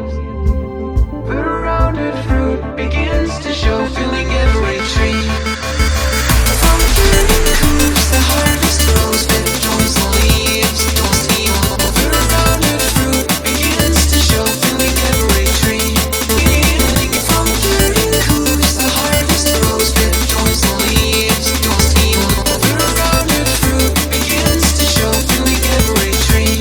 Rounded fruit begins to show, filling every tree. From turning coops, the harvest grows, it joins the leaves. Rounded fruit begins to show, filling every tree. From turning coops, the harvest grows, it joins the leaves. Rounded fruit begins to show, filling every tree.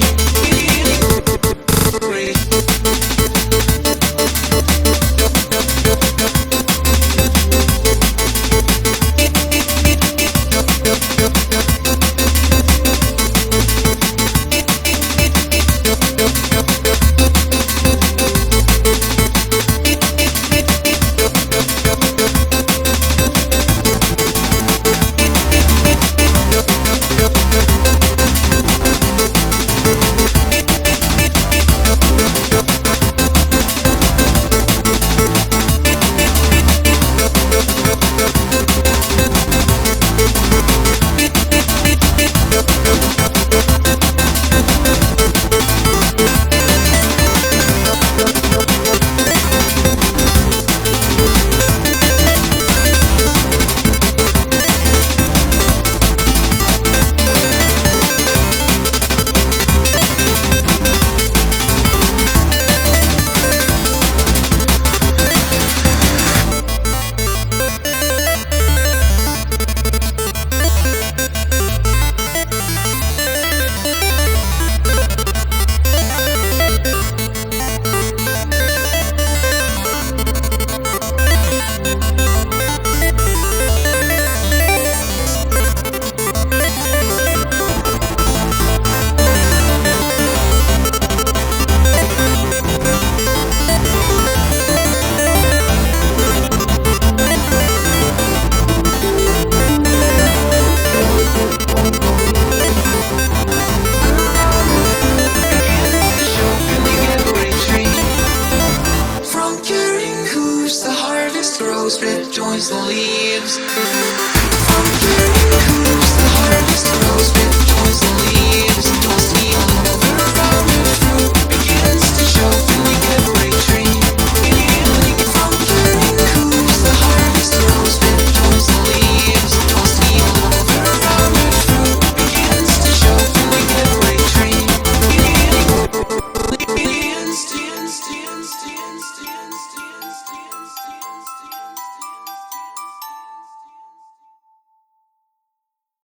From curing hooves, the harvest grows, red joins the leaves.